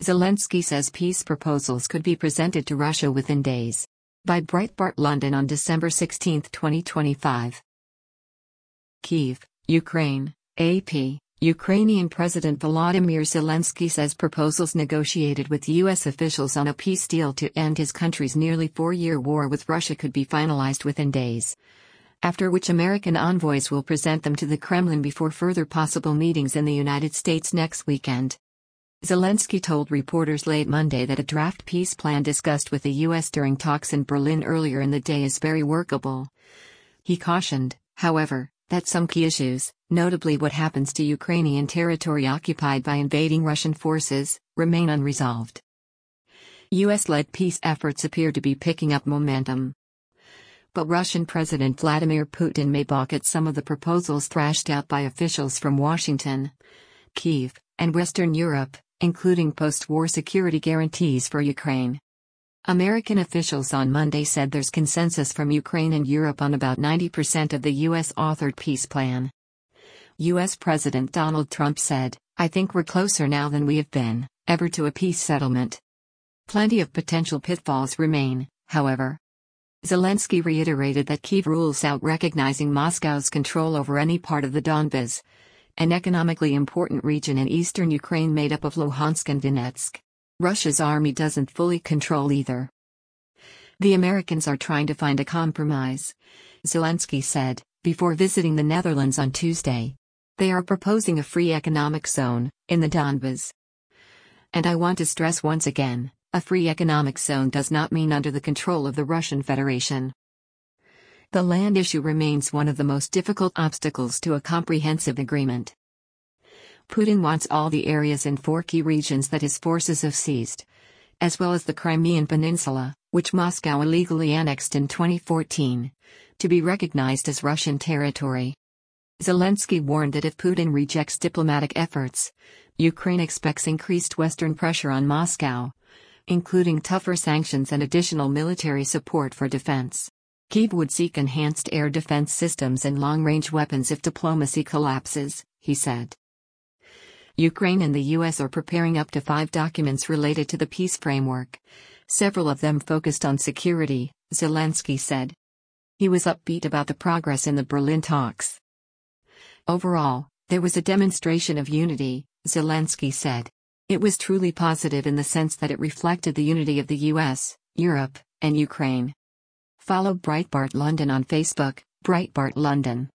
Zelensky says peace proposals could be presented to Russia within days. By Breitbart London on December 16, 2025. Kyiv, Ukraine, AP. Ukrainian President Volodymyr Zelensky says proposals negotiated with U.S. officials on a peace deal to end his country's nearly four-year war with Russia could be finalized within days, after which American envoys will present them to the Kremlin before further possible meetings in the United States next weekend. Zelensky told reporters late Monday that a draft peace plan discussed with the U.S. during talks in Berlin earlier in the day is very workable. He cautioned, however, that some key issues, notably what happens to Ukrainian territory occupied by invading Russian forces, remain unresolved. U.S.-led peace efforts appear to be picking up momentum. But Russian President Vladimir Putin may balk at some of the proposals thrashed out by officials from Washington, Kyiv, and Western Europe, including post-war security guarantees for Ukraine. American officials on Monday said there's consensus from Ukraine and Europe on about 90% of the U.S.-authored peace plan. U.S. President Donald Trump said, "I think we're closer now than we have been, ever to a peace settlement." Plenty of potential pitfalls remain, however. Zelensky reiterated that Kyiv rules out recognizing Moscow's control over any part of the Donbas, an economically important region in eastern Ukraine made up of Luhansk and Donetsk. Russia's army doesn't fully control either. The Americans are trying to find a compromise, Zelensky said, before visiting the Netherlands on Tuesday. They are proposing a free economic zone in the Donbas. And I want to stress once again, a free economic zone does not mean under the control of the Russian Federation. The land issue remains one of the most difficult obstacles to a comprehensive agreement. Putin wants all the areas in four key regions that his forces have seized, as well as the Crimean Peninsula, which Moscow illegally annexed in 2014, to be recognized as Russian territory. Zelensky warned that if Putin rejects diplomatic efforts, Ukraine expects increased Western pressure on Moscow, including tougher sanctions and additional military support for defense. Kyiv would seek enhanced air defense systems and long-range weapons if diplomacy collapses, he said. Ukraine and the U.S. are preparing up to 5 documents related to the peace framework, several of them focused on security, Zelensky said. He was upbeat about the progress in the Berlin talks. Overall, there was a demonstration of unity, Zelensky said. It was truly positive in the sense that it reflected the unity of the U.S., Europe, and Ukraine. Follow Breitbart London on Facebook, Breitbart London.